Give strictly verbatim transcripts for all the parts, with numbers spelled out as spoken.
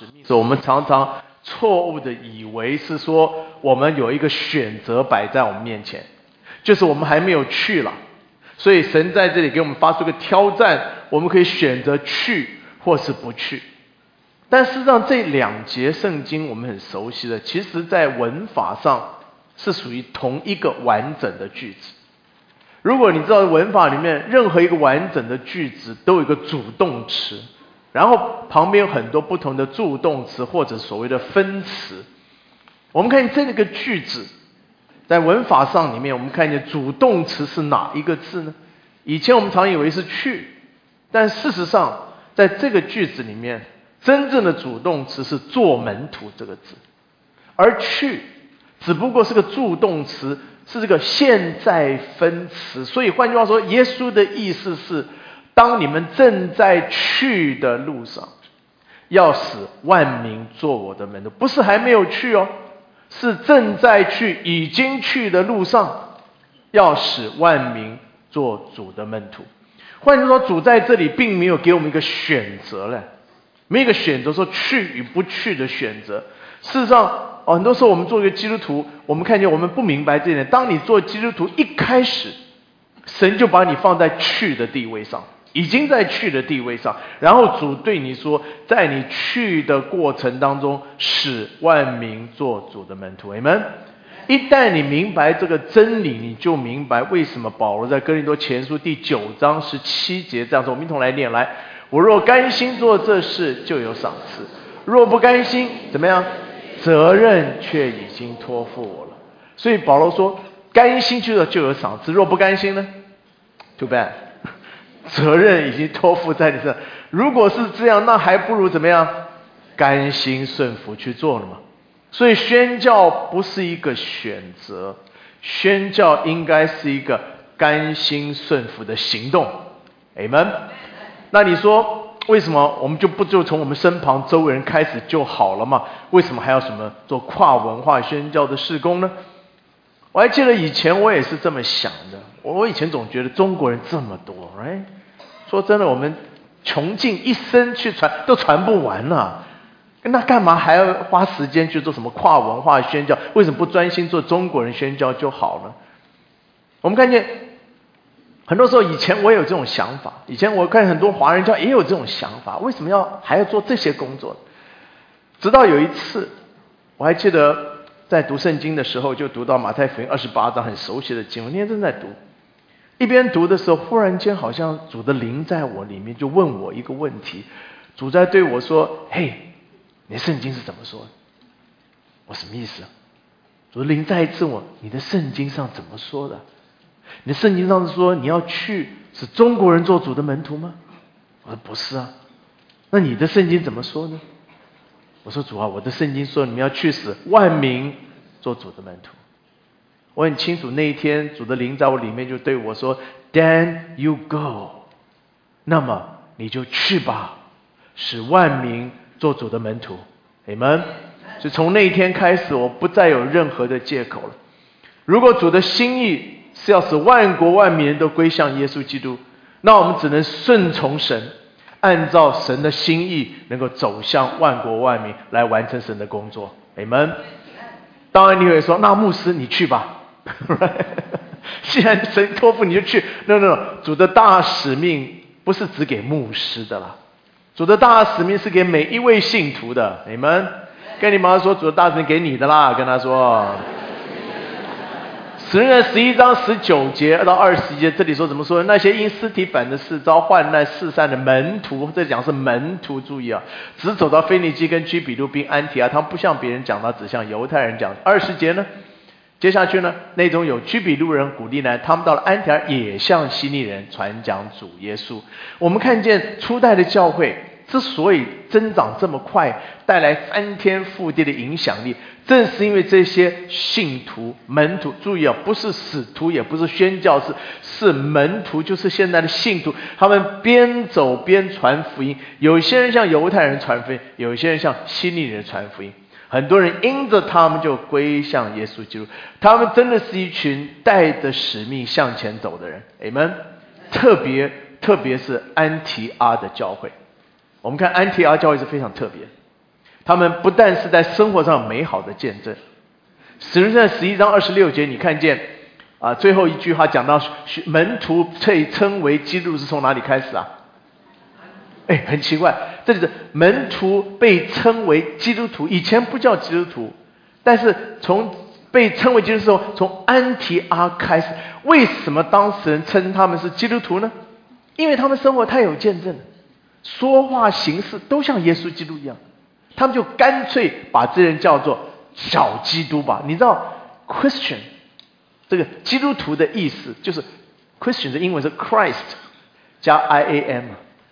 使命，所以我们常常错误的以为是说我们有一个选择摆在我们面前，就是我们还没有去了，所以神在这里给我们发出个挑战，我们可以选择去或是不去。但事实上这两节圣经我们很熟悉的，其实在文法上是属于同一个完整的句子。如果你知道文法里面任何一个完整的句子都有一个主动词，然后旁边有很多不同的助动词或者所谓的分词。我们看这个句子在文法上里面，我们看见主动词是哪一个字呢？以前我们常以为是去，但事实上在这个句子里面真正的主动词是做门徒这个字，而去只不过是个助动词，是这个现在分词。所以换句话说，耶稣的意思是，当你们正在去的路上，要使万民做我的门徒，不是还没有去哦，是正在去已经去的路上，要使万民做主的门徒。换句话说，主在这里并没有给我们一个选择了，没有一个选择说去与不去的选择。事实上哦，很多时候我们做一个基督徒，我们看见我们不明白这一点。当你做基督徒一开始，神就把你放在去的地位上，已经在去的地位上，然后主对你说，在你去的过程当中，使万民做主的门徒。Amen。一旦你明白这个真理，你就明白为什么保罗在哥林多前书第九章十七节这样说。我们一同来念，来，我若甘心做这事，就有赏赐；若不甘心，怎么样？责任却已经托付我了。所以保罗说，甘心去做就有赏赐，若不甘心呢 ？Too bad。责任已经托付在你身上。如果是这样，那还不如怎么样？甘心顺服去做了嘛。所以宣教不是一个选择，宣教应该是一个甘心顺服的行动。Amen。那你说为什么我们就不就从我们身旁周围人开始就好了嘛？为什么还要什么做跨文化宣教的事工呢？我还记得以前我也是这么想的，我以前总觉得中国人这么多， right？ 说真的，我们穷尽一生去传都传不完啊，那干嘛还要花时间去做什么跨文化宣教？为什么不专心做中国人宣教就好了？我们看见很多时候，以前我也有这种想法，以前我看很多华人教也有这种想法，为什么要还要做这些工作？直到有一次，我还记得在读圣经的时候，就读到马太福音二十八章，很熟悉的经文，那天正在读，一边读的时候，忽然间好像主的灵在我里面就问我一个问题，主在对我说：“嘿，你的圣经是怎么说的？”我什么意思？主的灵再一次问我：“你的圣经上怎么说的？你的圣经上是说你要去使中国人做主的门徒吗？”我说：“不是啊。”那你的圣经怎么说呢？我说：“主啊，我的圣经说你们要去使万民做主的门徒。”我很清楚那一天主的灵在我里面就对我说 ：“Then you go。”那么你就去吧，使万民做主的门徒。Amen。所以从那一天开始，我不再有任何的借口了。如果主的心意是要使万国万民都归向耶稣基督，那我们只能顺从神，按照神的心意，能够走向万国万民，来完成神的工作。Amen。当然你会说，那牧师你去吧。既然神托付你就去。No No No， 主的大使命不是只给牧师的啦，主的大使命是给每一位信徒的。Amen。跟你妈说，主的大使命给你的啦，跟他说。使徒行传十一章十九节到二十节，这里说怎么说？那些因司提反的事遭患难四散的门徒，这讲是门徒，注意啊，只走到腓尼基跟居比路并安提阿，他们不向别人讲，他只向犹太人讲。二十节呢，接下去呢，那种有居比路人鼓励呢，他们到了安提阿也向希利人传讲主耶稣。我们看见初代的教会之所以增长这么快，带来翻天覆地的影响力，正是因为这些信徒门徒，注意啊，不是使徒，也不是宣教士，是门徒，就是现在的信徒，他们边走边传福音。有些人向犹太人传福音，有些人向希利人传福音，很多人因着他们就归向耶稣基督。他们真的是一群带着使命向前走的人。 Amen。 特别特别是安提阿的教会，我们看安提阿教会是非常特别。 他们不但是在生活上美好的见证。使徒行传十一章二十六节，你看见啊，最后一句话讲到门徒被称为基督是从哪里开始啊？哎，很奇怪，这里是门徒被称为基督徒，以前不叫基督徒，但是从被称为基督徒的时候，从安提阿开始。为什么当时人称他们是基督徒呢？因为他们生活太有见证了，说话行事都像耶稣基督一样，他们就干脆把这人叫做小基督吧。你知道 Christian 这个基督徒的意思就是 Christian 的英文是 Christ 加 I A N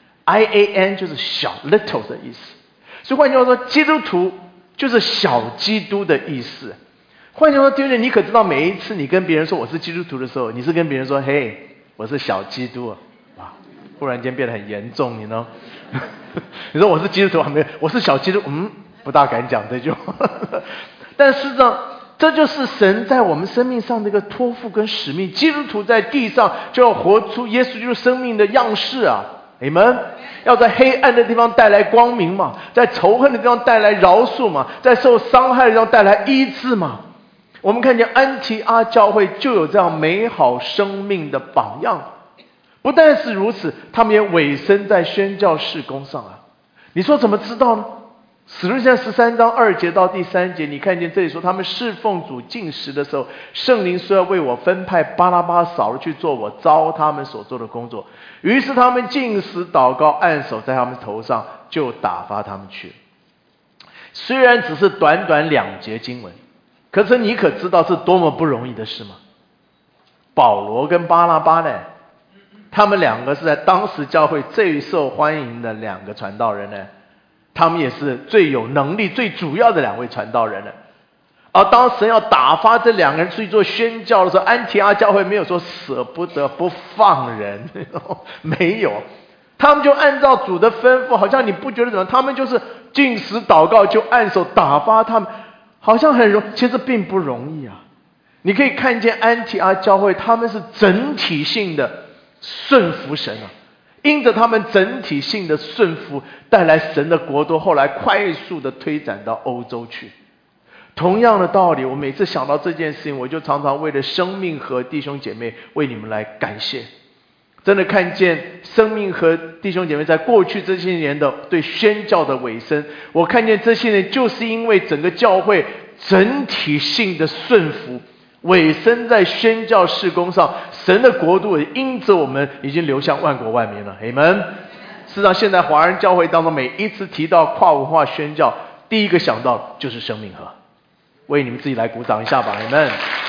I A N 就是小 little 的意思，所以换句话说，基督徒就是小基督的意思。换句话说，弟兄，你可知道每一次你跟别人说我是基督徒的时候，你是跟别人说嘿，我是小基督啊，哇，忽然间变得很严重，你呢？你说我是基督徒还没有，我是小基督，嗯，不大敢讲这句话。但事实上，这就是神在我们生命上的一个托付跟使命。基督徒在地上就要活出耶稣基督生命的样式啊。Amen， 要在黑暗的地方带来光明嘛，在仇恨的地方带来饶恕嘛，在受伤害的地方带来医治嘛。我们看见安提阿教会就有这样美好生命的榜样。不但是如此，他们也委身在宣教事工上啊。你说怎么知道呢？使徒行传十三章二节到第三节，你看见这里说，他们侍奉主禁食的时候，圣灵说要为我分派巴拉巴、扫罗去做我召他们所做的工作。于是他们禁食祷告，按手在他们头上，就打发他们去。虽然只是短短两节经文，可是你可知道是多么不容易的事吗？保罗跟巴拉巴呢，他们两个是在当时教会最受欢迎的两个传道人呢，他们也是最有能力最主要的两位传道人呢。而当神要打发这两个人去做宣教的时候，安提阿教会没有说舍不得不放人，没有，他们就按照主的吩咐，好像你不觉得怎么，他们就是禁食祷告就按手打发他们，好像很容易，其实并不容易啊。你可以看见安提阿教会他们是整体性的顺服神啊，因着他们整体性的顺服，带来神的国度后来快速的推展到欧洲去。同样的道理，我每次想到这件事情，我就常常为了生命和弟兄姐妹为你们来感谢。真的看见生命和弟兄姐妹在过去这些年的对宣教的委身，我看见这些人就是因为整个教会整体性的顺服委身在宣教事工上，神的国度也因着我们已经流向万国万民了。Amen。事实上，现在华人教会当中每一次提到跨文化宣教，第一个想到就是生命河。为你们自己来鼓掌一下吧。Amen。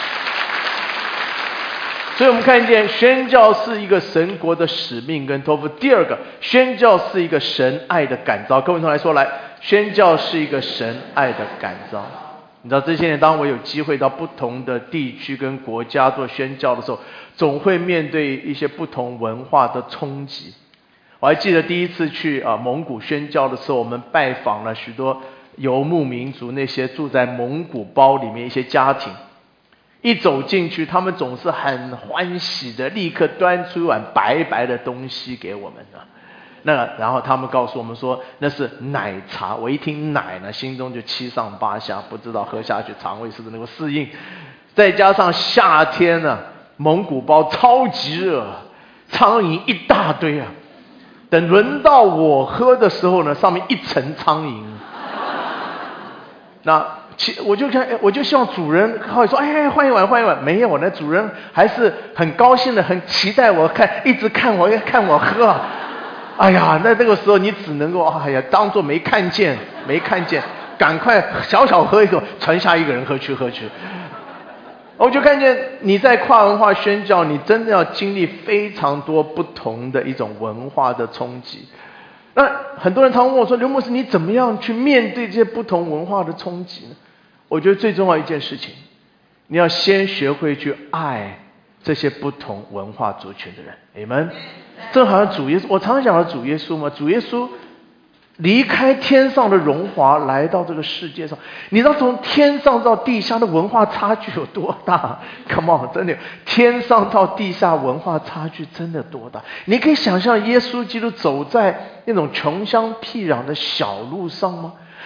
所以我们看见宣教是一个神国的使命跟托付。第二个，宣教是一个神爱的感召。各位同学来说，来，宣教是一个神爱的感召。你知道这些年当我有机会到不同的地区跟国家做宣教的时候，总会面对一些不同文化的冲击。我还记得第一次去啊蒙古宣教的时候，我们拜访了许多游牧民族，那些住在蒙古包里面一些家庭。一走进去，他们总是很欢喜的立刻端出一碗白白的东西给我们啊。那然后他们告诉我们说那是奶茶，我一听奶呢，心中就七上八下，不知道喝下去肠胃是不是能够适应。再加上夏天呢、啊，蒙古包超级热，苍蝇一大堆啊。等轮到我喝的时候呢，上面一层苍蝇。那我就看，我就希望主人会说：“哎，换一碗，换一碗。”没有呢，主人还是很高兴的，很期待我看，一直看我，看我喝啊。哎呀，那这个时候你只能够哎呀，当作没看见，没看见，赶快小小喝一口，传下一个人喝去喝去。我就看见你在跨文化宣教，你真的要经历非常多不同的一种文化的冲击。那很多人常问我说：“刘牧师，你怎么样去面对这些不同文化的冲击呢？”我觉得最重要一件事情，你要先学会去爱这些不同文化族群的人。Amen。正好像主耶稣，我常常讲的主耶稣嘛，主耶稣离开天上的荣华来到这个世界上，你知道从天上到地下的文化差距有多大 ？Come on， 真的，天上到地下文化差距真的多大？你可以想象耶稣基督走在那种穷乡僻壤的小路上吗？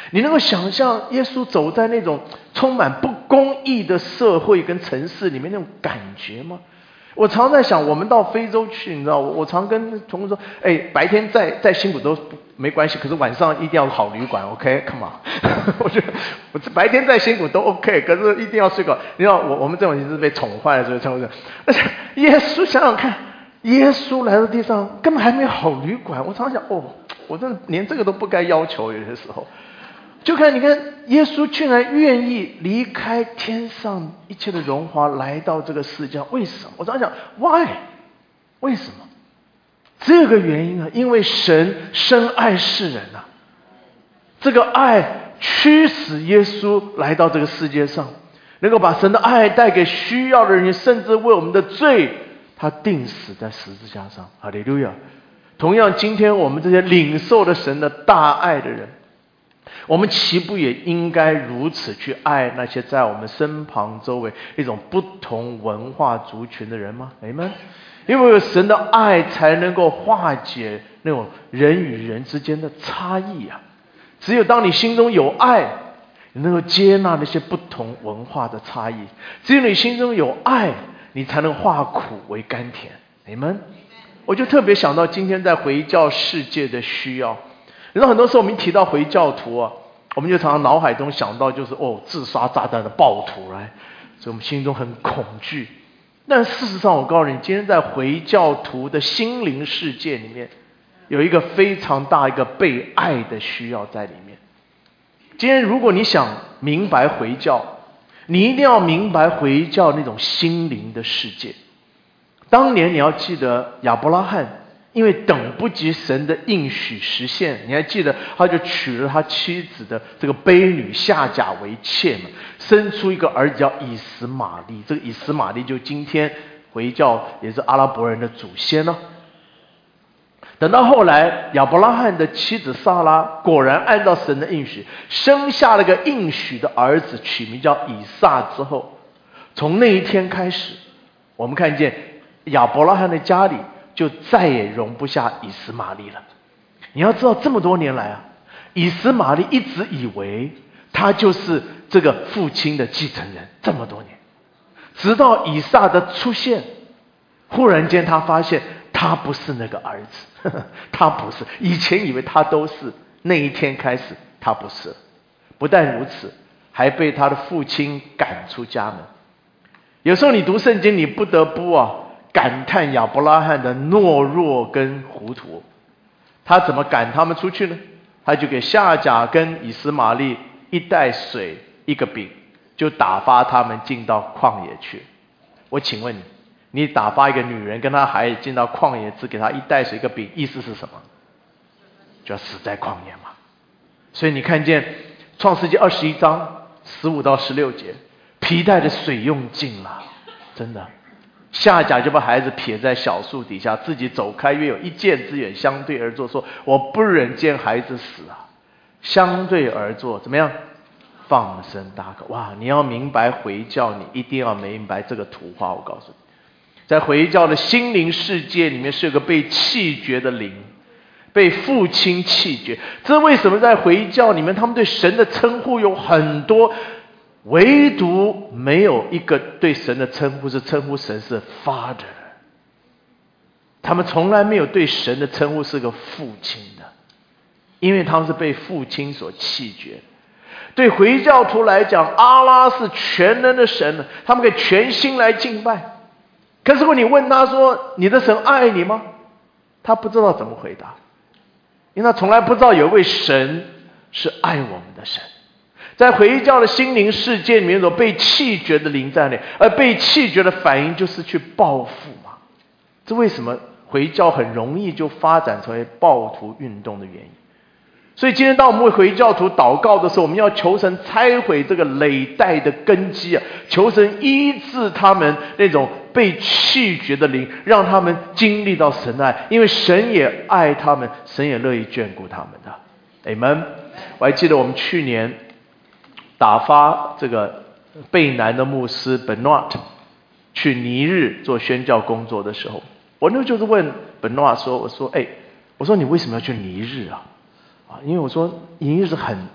你能够想象耶稣走在那种充满不公义的社会跟城市里面那种感觉吗？我常在想，我们到非洲去，你知道，我我常跟同事说，哎，白天再再辛苦都没关系，可是晚上一定要好旅馆 ，OK，come on 。我觉得我这白天再辛苦都 OK， 可是一定要睡够。你知道，我我们这种人是被宠坏了，所以称呼这。而且耶稣想想看，耶稣来到地上根本还没有好旅馆。我常想，哦，我真的连这个都不该要求，有些时候。就看你看，耶稣居然愿意离开天上一切的荣华，来到这个世界，为什么？我常想 ，why？ 为什么？只有个原因啊，因为神深爱世人啊，这个爱驱使耶稣来到这个世界上，能够把神的爱带给需要的人，甚至为我们的罪，他钉死在十字架上。哈利路亚！同样，今天我们这些领受了神的大爱的人，我们岂不也应该如此去爱那些在我们身旁周围一种不同文化族群的人吗？阿们。因为有神的爱才能够化解那种人与人之间的差异啊！只有当你心中有爱，你能够接纳那些不同文化的差异；只有你心中有爱，你才能化苦为甘甜。阿们。我就特别想到今天在回教世界的需要。你知道很多时候我们一提到回教徒啊，我们就常常脑海中想到就是哦自杀炸弹的暴徒来，所以我们心中很恐惧。但事实上我告诉你，今天在回教徒的心灵世界里面，有一个非常大一个被爱的需要在里面。今天如果你想明白回教，你一定要明白回教那种心灵的世界。当年你要记得亚伯拉罕因为等不及神的应许实现，你还记得他就娶了他妻子的这个卑女夏甲为妾嘛，生出一个儿子叫以实玛利。这个以实玛利就今天回教也是阿拉伯人的祖先了。等到后来亚伯拉罕的妻子撒拉果然按照神的应许生下了个应许的儿子，取名叫以撒之后，从那一天开始，我们看见亚伯拉罕的家里就再也容不下以实玛利了。你要知道这么多年来啊，以实玛利一直以为他就是这个父亲的继承人，这么多年，直到以撒的出现，忽然间他发现他不是那个儿子，呵呵，他不是，以前以为他都是，那一天开始他不是。不但如此，还被他的父亲赶出家门。有时候你读圣经，你不得不啊感叹亚伯拉罕的懦弱跟糊涂。他怎么赶他们出去呢？他就给夏甲跟以实玛利一袋水一个饼，就打发他们进到旷野去。我请问你，你打发一个女人跟她孩子进到旷野，只给她一袋水一个饼，意思是什么？就要死在旷野嘛。所以你看见创世纪二十一章十五到十六节，皮带的水用尽了，真的。夏甲就把孩子撇在小树底下，自己走开约有一箭之远，相对而坐，说我不忍见孩子死啊。相对而坐，怎么样？放声大口。哇，你要明白回教，你一定要明白这个图画。我告诉你，在回教的心灵世界里面是有个被弃绝的灵，被父亲弃绝。这为什么在回教里面他们对神的称呼有很多，唯独没有一个对神的称呼是称呼神是 Father。 他们从来没有对神的称呼是个父亲的，因为他们是被父亲所弃绝。对回教徒来讲，阿拉是全能的神，他们可以全心来敬拜。可是如果你问他说你的神爱你吗，他不知道怎么回答，因为他从来不知道有一位神是爱我们的神。在回教的心灵世界里面有被弃绝的灵在那里，而被弃绝的反应就是去报复嘛。这为什么回教很容易就发展成为暴徒运动的原因。所以今天当我们为回教徒祷告的时候，我们要求神拆毁这个累代的根基啊，求神医治他们那种被弃绝的灵，让他们经历到神的爱，因为神也爱他们，神也乐意眷顾他们的。Amen。我还记得我们去年打发这个贝南的牧师 Bernard 去尼日做宣教工作的时候，我那就是问 Bernard 说，我说哎，我说你为什么要去尼日啊？啊，因为我说尼日是很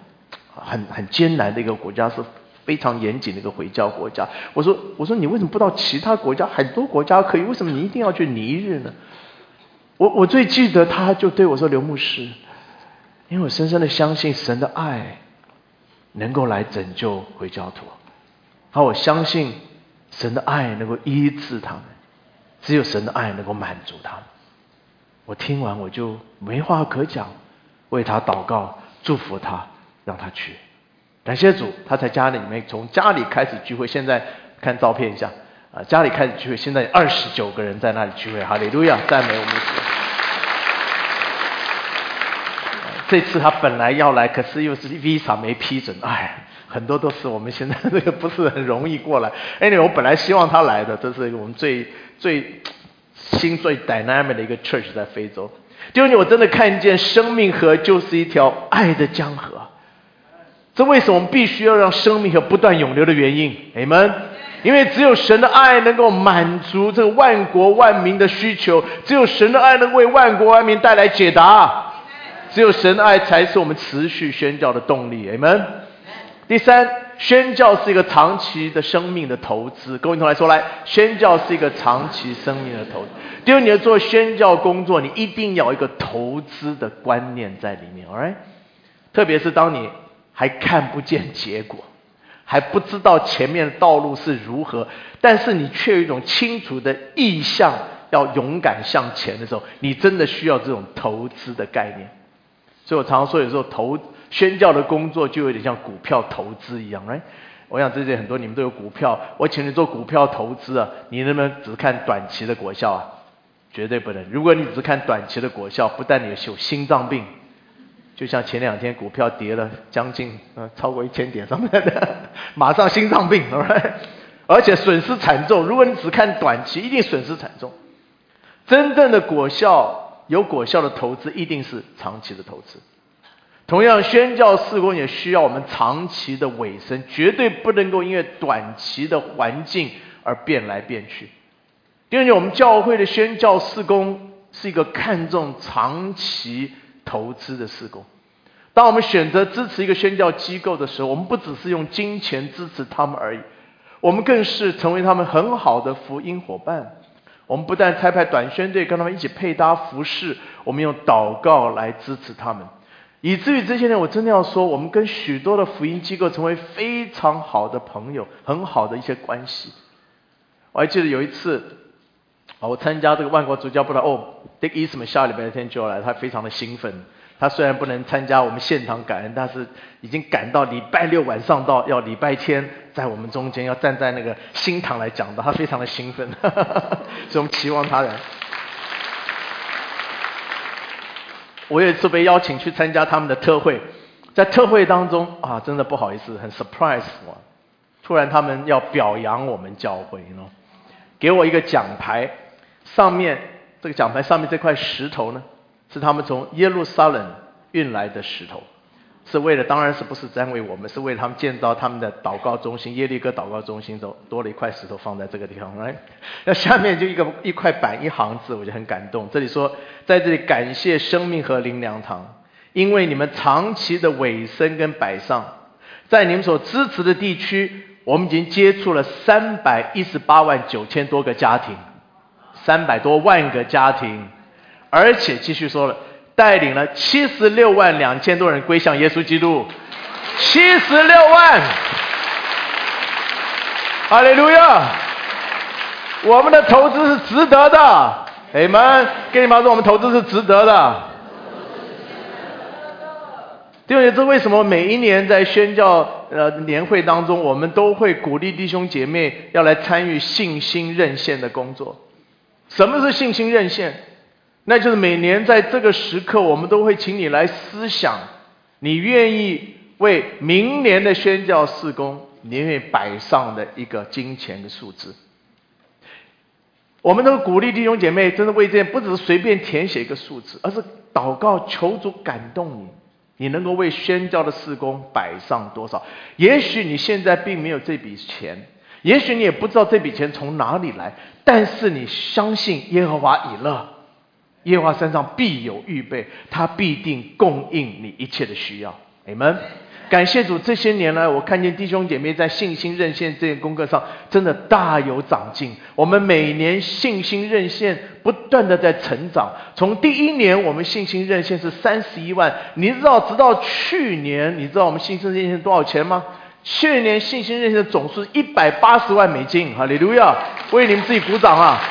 很很艰难的一个国家，是非常严谨的一个回教国家。我说我说你为什么不到其他国家？很多国家可以，为什么你一定要去尼日呢？我我最记得他就对我说，刘牧师，因为我深深的相信神的爱能够来拯救回教徒，好，我相信神的爱能够医治他们，只有神的爱能够满足他们。我听完我就没话可讲，为他祷告，祝福他，让他去。感谢主，他在家里面从家里开始聚会，现在看照片一下啊，家里开始聚会，现在二十九个人在那里聚会，哈利路亚，赞美我们主。这次他本来要来，可是又是 visa 没批准，哎，很多都是我们现在这个不是很容易过来。Anyway， 我本来希望他来的，这是我们最最新最 dynamic 的一个 church 在非洲。弟兄姐妹，我真的看见生命河就是一条爱的江河。这为什么我们必须要让生命河不断涌流的原因 Amen。 因为只有神的爱能够满足这个万国万民的需求，只有神的爱能为万国万民带来解答，只有神的爱才是我们持续宣教的动力 Amen。 第三，宣教是一个长期的生命的投资。各位同学来说，来，宣教是一个长期生命的投资。第二，你要做宣教工作，你一定要有一个投资的观念在里面 alright？ 特别是当你还看不见结果，还不知道前面的道路是如何，但是你却有一种清楚的意向要勇敢向前的时候，你真的需要这种投资的概念。所以我常说，有时候投宣教的工作就有点像股票投资一样 right？ 我想这些很多你们都有股票，我请你做股票投资啊，你能不能只看短期的果效啊？绝对不能。如果你只看短期的果效，不但你有心脏病，就像前两天股票跌了将近呃超过一千点上面的，马上心脏病 right？ 而且损失惨重。如果你只看短期，一定损失惨重。真正的果效，有果效的投资一定是长期的投资。同样，宣教事工也需要我们长期的委身，绝对不能够因为短期的环境而变来变去。第二，我们教会的宣教事工是一个看重长期投资的事工。当我们选择支持一个宣教机构的时候，我们不只是用金钱支持他们而已，我们更是成为他们很好的福音伙伴。我们不但差派短宣队跟他们一起配搭服侍，我们用祷告来支持他们，以至于这些年我真的要说，我们跟许多的福音机构成为非常好的朋友，很好的一些关系。我还记得有一次我参加这个万国主教布道，哦 Dick Eastman 下礼拜天就要来，他非常的兴奋。他虽然不能参加我们现场感恩，但是已经赶到礼拜六晚上到，要礼拜天在我们中间要站在那个新堂来讲的，他非常的兴奋所以我们期望他来。我有一次被邀请去参加他们的特会，在特会当中啊，真的不好意思，很 surprise 我，突然他们要表扬我们教会 you know？ 给我一个奖牌，上面这个奖牌上面这块石头呢，是他们从耶路撒冷运来的石头，是为了，当然是不是单为我们，是为了他们建造他们的祷告中心，耶利哥祷告中心，都多了一块石头放在这个地方来。那下面就一个一块板一行字，我就很感动。这里说，在这里感谢生命和灵粮堂，因为你们长期的委身跟摆上，在你们所支持的地区，我们已经接触了三百一十八万九千多个家庭，三百多万个家庭。而且继续说了，带领了七十六万两千多人归向耶稣基督，七十六万，哈利路亚！我们的投资是值得的，阿们。跟你们说，我们投资是值得的。弟兄姐妹，这为什么每一年在宣教呃年会当中，我们都会鼓励弟兄姐妹要来参与信心认献的工作？什么是信心认献？那就是每年在这个时刻，我们都会请你来思想，你愿意为明年的宣教事工，你愿意摆上的一个金钱的数字。我们都鼓励弟兄姐妹，真的为这件不只是随便填写一个数字，而是祷告求主感动你，你能够为宣教的事工摆上多少？也许你现在并没有这笔钱，也许你也不知道这笔钱从哪里来，但是你相信耶和华以勒，耶和华身上必有预备，他必定供应你一切的需要。阿们。 感谢主，这些年来我看见弟兄姐妹在信心韧性这件功课上真的大有长进。我们每年信心韧性不断的在成长，从第一年我们信心韧性是三十一万，你知道直到去年，你知道我们信心韧性多少钱吗？去年信心韧性的总数一百八十万美金，哈利路亚！为你们自己鼓掌啊！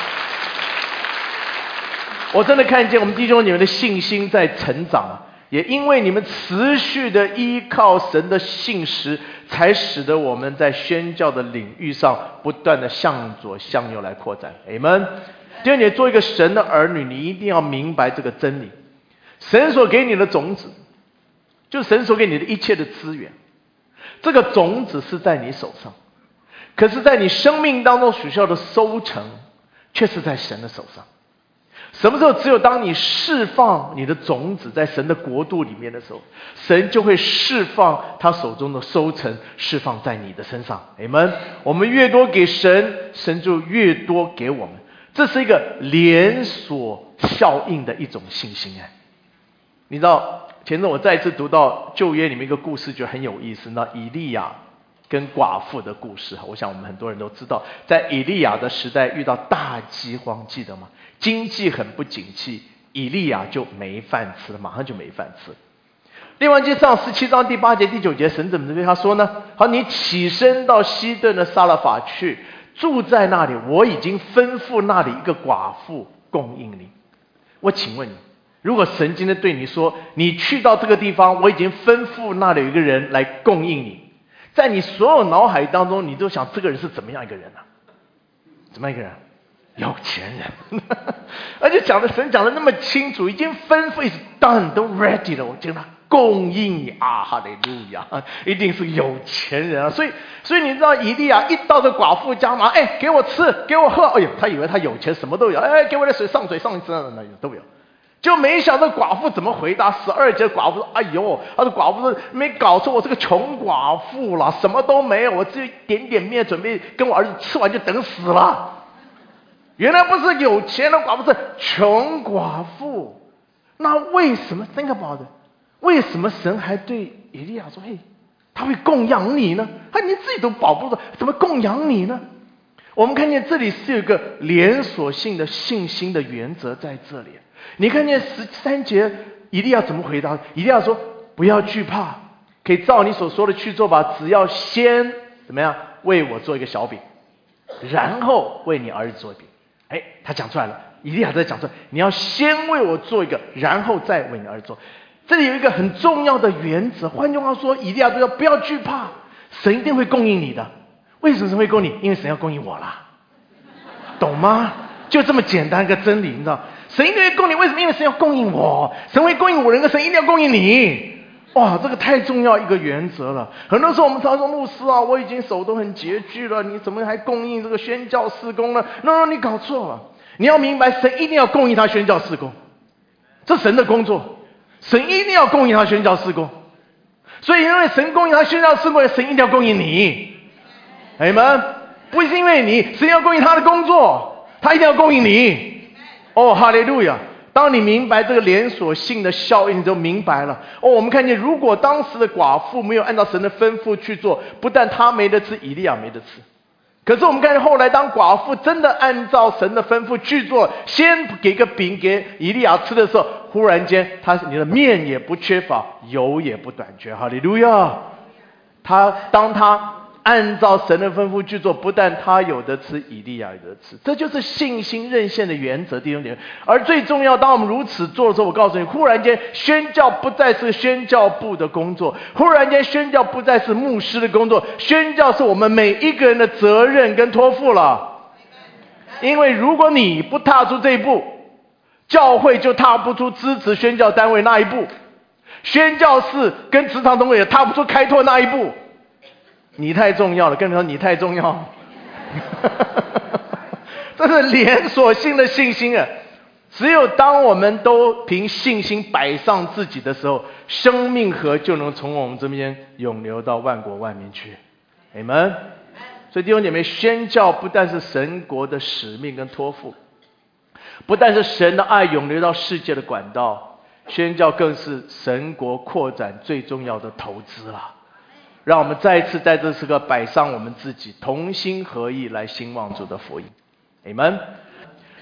我真的看见我们弟兄姐妹的信心在成长啊，也因为你们持续的依靠神的信实，才使得我们在宣教的领域上不断的向左向右来扩展。阿们。弟兄姐妹，做一个神的儿女，你一定要明白这个真理。神所给你的种子，就是神所给你的一切的资源。这个种子是在你手上，可是在你生命当中所需要的收成，却是在神的手上。什么时候？只有当你释放你的种子在神的国度里面的时候，神就会释放他手中的收成，释放在你的身上。阿们。我们越多给神，神就越多给我们。这是一个连锁效应的一种信心。哎，你知道前阵我再一次读到旧约里面一个故事，觉得很有意思。那以利亚跟寡妇的故事，我想我们很多人都知道，在以利亚的时代遇到大饥荒，记得吗？经济很不景气，以利亚就没饭吃了，马上就没饭吃。列王记上十七章第八节第九节，神怎么对他说呢？好，你起身到西顿的撒勒法去，住在那里，我已经吩咐那里一个寡妇供应你。我请问你，如果神今天对你说，你去到这个地方，我已经吩咐那里有一个人来供应你，在你所有脑海当中，你都想这个人是怎么样一个人呢、啊？怎么样一个人？有钱人。而且讲的神讲的那么清楚，已经吩咐 is done 都 ready 了，我叫他供应你啊，哈利路亚，一定是有钱人啊。所以所以你知道以利亚一到这寡妇家嘛，哎，给我吃给我喝，哎呦，他以为他有钱什么都有，哎，给我的水上水上身那都有。就没想到寡妇怎么回答。十二节寡妇说：“哎呦，他说寡妇说没搞错，我是个穷寡妇了，什么都没有，我只有一点点面，准备跟我儿子吃完就等死了。”原来不是有钱的寡妇，是穷寡妇。那为什么think about it？为什么神还对以利亚说：“嘿，他会供养你呢？他你自己都保不住，怎么供养你呢？”我们看见这里是有一个连锁性的信心的原则在这里。你看见十三节以利亚怎么回答？以利亚说：“不要惧怕，可以照你所说的去做吧，只要先怎么样为我做一个小饼，然后为你儿子做饼。”哎，他讲出来了，以利亚在讲出来，你要先为我做一个，然后再为你儿子做。这里有一个很重要的原则，换句话说，以利亚说不要惧怕，神一定会供应你的。为什么神会供应你？因为神要供应我啦，懂吗？就这么简单一个真理，你知道，神一定会供应你。为什么？因为神要供应我，神会供应我人，跟神一定要供应你。哇，这个太重要一个原则了。很多时候我们常说，牧师啊，我已经手都很拮据了，你怎么还供应这个宣教事工呢？ no no 你搞错了。你要明白，神一定要供应他宣教事工，这是神的工作，神一定要供应他宣教事工。所以因为神供应他宣教事工，神一定要供应你。阿们，不是因为你，神要供应他的工作，他一定要供应你。哦，哈利路亚。当你明白这个连锁性的效应，你就明白了。哦，我们看见，如果当时的寡妇没有按照神的吩咐去做，不但她没得吃，以利亚没得吃。可是我们看见后来，当寡妇真的按照神的吩咐去做，先给个饼给以利亚吃的时候，忽然间，他你的面也不缺乏，油也不短缺。哈利路亚！他当他按照神的吩咐去做，不但他有得吃，以利亚有得吃，这就是信心韧性的原则，弟兄姐妹。而最重要，当我们如此做的时候，我告诉你，忽然间宣教不再是宣教部的工作，忽然间宣教不再是牧师的工作，宣教是我们每一个人的责任跟托付了。因为如果你不踏出这一步，教会就踏不出支持宣教单位那一步，宣教士跟职场同工也踏不出开拓那一步。你太重要了，跟你说你太重要了。这是连锁性的信心啊！只有当我们都凭信心摆上自己的时候，生命河就能从我们这边涌流到万国万民去。阿们。所以弟兄姐妹，宣教不但是神国的使命跟托付，不但是神的爱涌流到世界的管道，宣教更是神国扩展最重要的投资了。 让我们再一次在这时刻摆上我们自己，同心合意来兴旺主的福音。Amen。